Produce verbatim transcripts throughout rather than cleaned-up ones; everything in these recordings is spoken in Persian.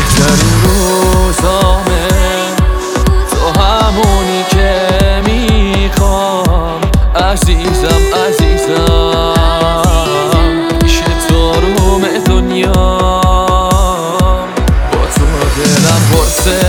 بهترین روزامه، تو همونی که میخوام عزیزم عزیزم، پیش تو روم دنیا، با تو دلم پرسه،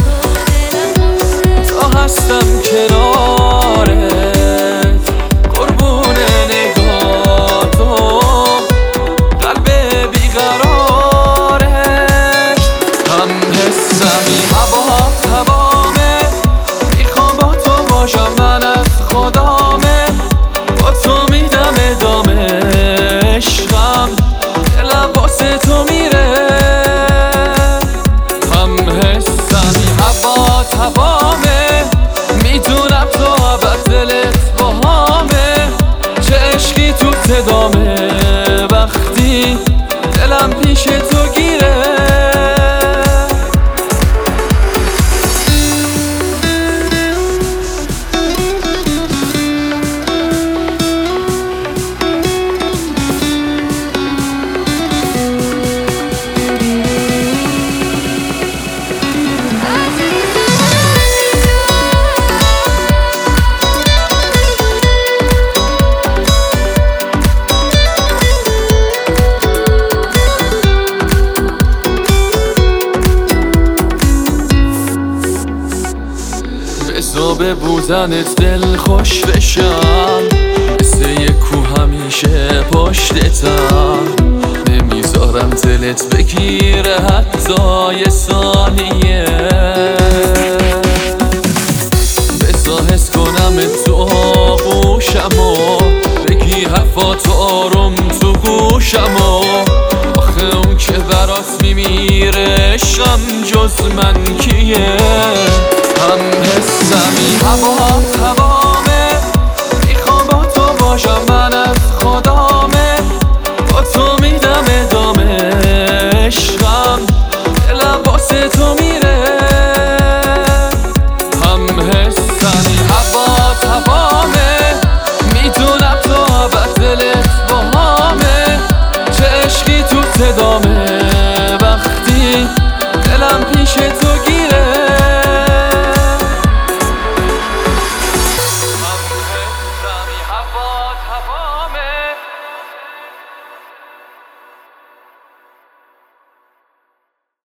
تا هستم کنارت، قربون نگاه تو، قلب بیقرارت، هم حسمی هوا هوامه، میخوام با تو باشم، من از خدامه، با تو میدم ادامه، عشقم دلم واسه تو میره، هم حسمی هوا هوامه، میدونم تو ابد دلت باهامه، چه عشقی تو صدامه، وقتی دلم پیش تو گیره. بزا به بودنت دل خوش بشم، مثل یک کوه همیشه پشتتم، نمیذارم دلت بگیره حتی یه ثانیه، بزا حس کنم تو آغوشم و بگی حرفات آروم تو گوشم و آخه اون که برات میمیره عشقم جز من کیه، هم حسمی هوا هوا